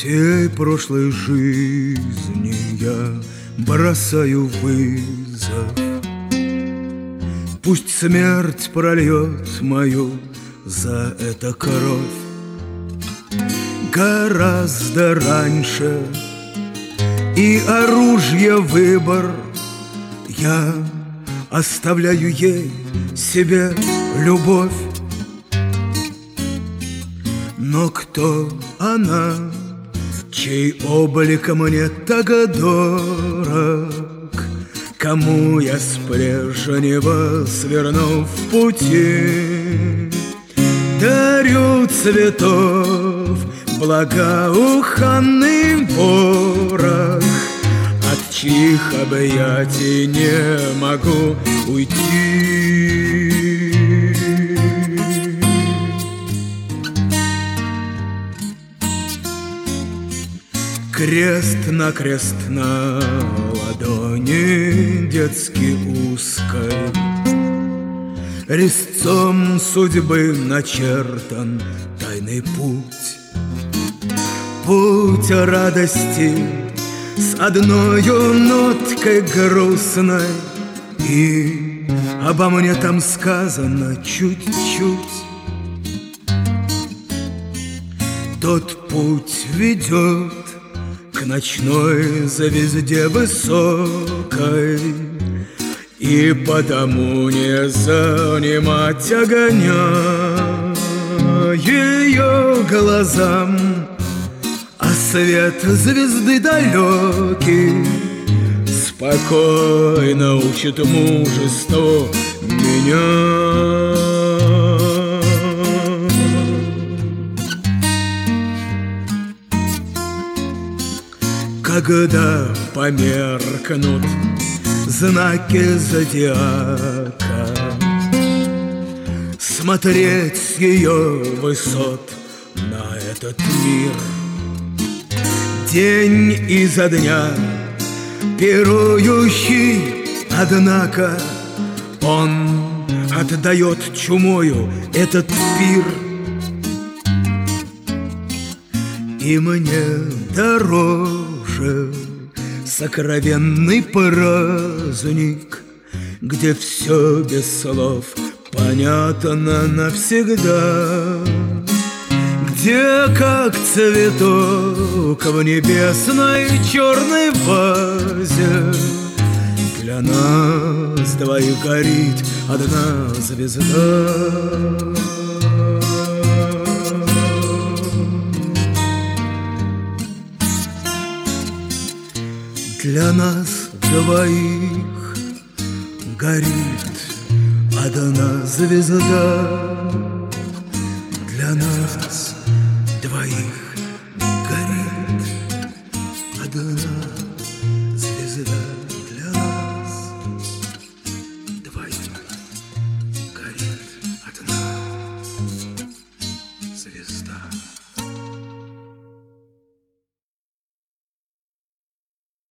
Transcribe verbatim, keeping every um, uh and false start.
Всей прошлой жизни я бросаю вызов. Пусть смерть прольет мою за это кровь. Гораздо раньше и оружие выбор я оставляю ей, себе любовь. Но кто она, чей облик мне так дорог? Кому я с прежнего, свернув пути, дарю цветов благоуханный ворох, от чьих объятий не могу уйти. Крест на крест на ладони детски узкой, резцом судьбы начертан тайный путь. Путь радости с одною ноткой грустной, и обо мне там сказано чуть-чуть. Тот путь ведет к ночной звезде высокой, и потому не занимать огня ее глазам, а свет звезды далекий спокойно учит мужеству меня. Когда померкнут знаки зодиака, смотреть с ее высот на этот мир. День изо дня пирующий, однако он отдает чумою этот пир. И мне дороже сокровенный праздник, где все без слов понятно навсегда, где, как цветок в небесной черной вазе, для нас двоих горит одна звезда. Для нас двоих горит одна звезда.